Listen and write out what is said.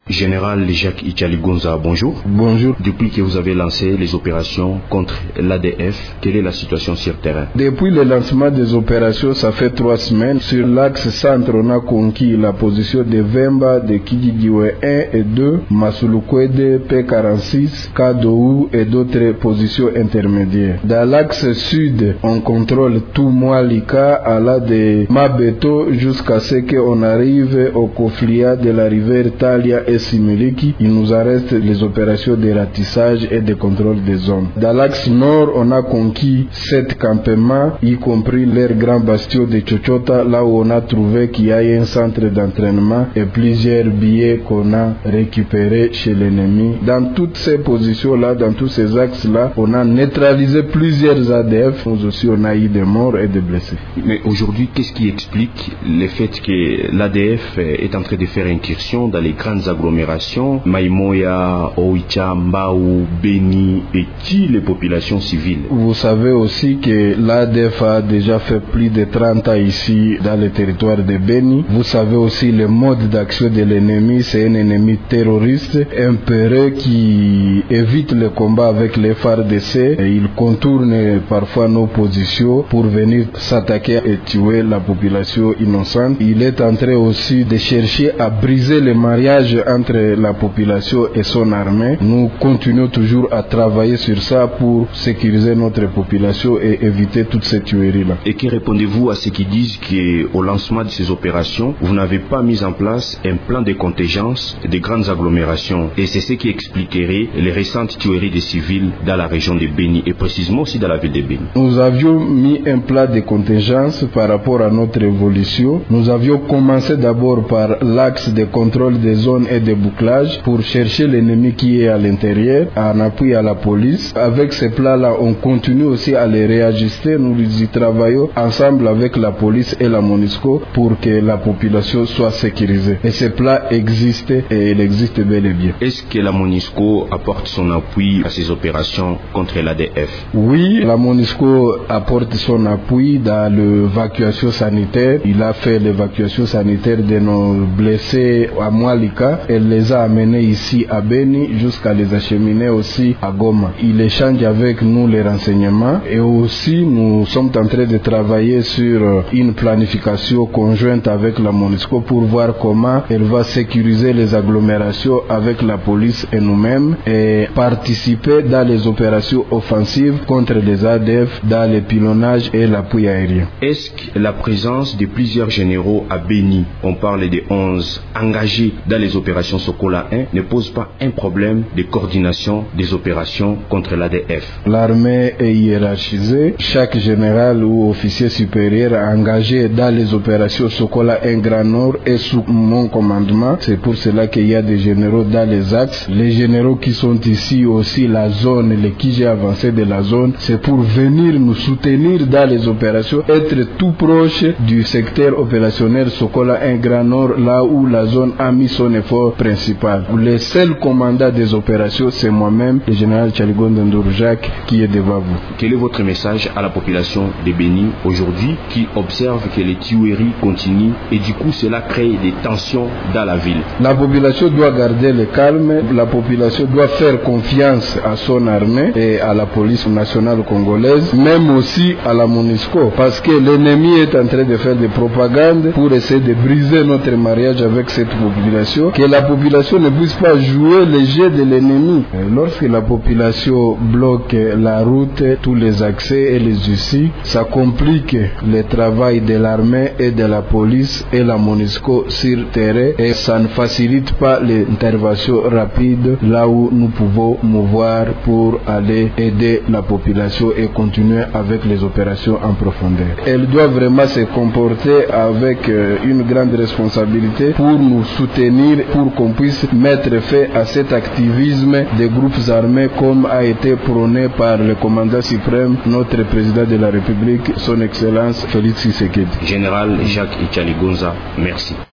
Général Jacques Ichaligonza, bonjour. Bonjour. Depuis que vous avez lancé les opérations contre l'ADF, quelle est la situation sur terrain? Depuis le lancement des opérations, ça fait 3 semaines. Sur l'axe centre, on a conquis la position de Vemba, de Kigigiwe 1 et 2, Masulukwede, P46, Kadou et d'autres positions intermédiaires. Dans l'axe sud, on contrôle tout Moualika, à la de Mabeto, jusqu'à ce qu'on arrive au conflit de la rivière Talia et Similiki. Il nous reste les opérations de ratissage et de contrôle des zones. Dans l'axe nord, on a conquis 7 campements, y compris leur grand bastion de Chochota, là où on a trouvé qu'il y a un centre d'entraînement et plusieurs billets qu'on a récupérés chez l'ennemi. Dans toutes ces positions-là, dans tous ces axes-là, on a neutralisé plusieurs ADF. Nous aussi, on a eu des morts et des blessés. Mais aujourd'hui, qu'est-ce qui explique le fait que l'ADF est en train de faire incursion dans les grandes agglomérations, Maïmoya, Oicha, Mbao, Beni, et qui les populations civiles? Vous savez aussi que l'ADF a déjà fait plus de 30 ans ici dans le territoire de Beni. Vous savez aussi le mode d'action de l'ennemi, c'est un ennemi terroriste, impéreux qui évite le combat avec les FARDC et il contourne parfois nos positions pour venir s'attaquer et tuer la population innocente. Il est en train aussi de chercher à briser le mariage entre la population et son armée. Nous continuons toujours à travailler sur ça pour sécuriser notre population et éviter toutes ces tueries-là. Et que répondez-vous à ceux qui disent qu'au lancement de ces opérations, vous n'avez pas mis en place un plan de contingence des grandes agglomérations? Et c'est ce qui expliquerait les récentes tueries des civils dans la région de Beni et précisément aussi dans la ville de Beni. Nous avions mis un plan de contingence par rapport à notre évolution. Nous avions commencé d'abord par l'axe de contrôle des zones et de bouclage pour chercher l'ennemi qui est à l'intérieur, en appui à la police. Avec ces plans-là, on continue aussi à les réajuster. Nous y travaillons ensemble avec la police et la MONUSCO pour que la population soit sécurisée. Et ces plans existent et il existe bel et bien. Est-ce que la MONUSCO apporte son appui à ces opérations contre l'ADF? Oui, la MONUSCO apporte son appui dans l'évacuation sanitaire. Il a fait l'évacuation sanitaire de nos blessés à Moualika. Elle les a amenés ici à Beni jusqu'à les acheminer aussi à Goma. Il échange avec nous les renseignements et aussi nous sommes en train de travailler sur une planification conjointe avec la MONUSCO pour voir comment elle va sécuriser les agglomérations avec la police et nous-mêmes et participer dans les opérations offensives contre les ADF dans le pilonnage et l'appui aérien. Est-ce que la présence de plusieurs généraux à Beni, on parle de 11, engagés dans les opérations Sokola 1, ne pose pas un problème de coordination des opérations contre l'ADF? L'armée est hiérarchisée. Chaque général ou officier supérieur engagé dans les opérations Sokola 1 Grand Nord est sous mon commandement. C'est pour cela qu'il y a des généraux dans les axes. Les généraux qui sont ici aussi, la zone, les qui avancés de la zone, c'est pour venir nous soutenir dans les opérations, être tout proche du secteur opérationnel Sokola 1 Grand Nord, là où la zone a mis son effort principal. Le seul commandant des opérations, c'est moi-même, le général Ichaligonza Jacques, qui est devant vous. Quel est votre message à la population de Beni aujourd'hui qui observe que les tueries continuent et du coup cela crée des tensions dans la ville? La population doit garder le calme, la population doit faire confiance à son armée et à la police nationale congolaise, même aussi à la MONUSCO, parce que l'ennemi est en train de faire des propagandes pour essayer de briser notre mariage avec cette population, que la population ne puisse pas jouer les jeux de l'ennemi. Lorsque la population bloque la route, tous les accès et les usines, ça complique le travail de l'armée et de la police et la MONUSCO sur terrain et ça ne facilite pas l'intervention rapide là où nous pouvons mouvoir pour aller aider la population et continuer avec les opérations en profondeur. Elle doit vraiment se comporter avec une grande responsabilité pour nous soutenir, pour qu'on puisse mettre fin à cet activisme des groupes armés comme a été prôné par le commandant suprême, notre président de la République, son Excellence Félix Tshisekedi. Général Jacques Ichaligonza, merci.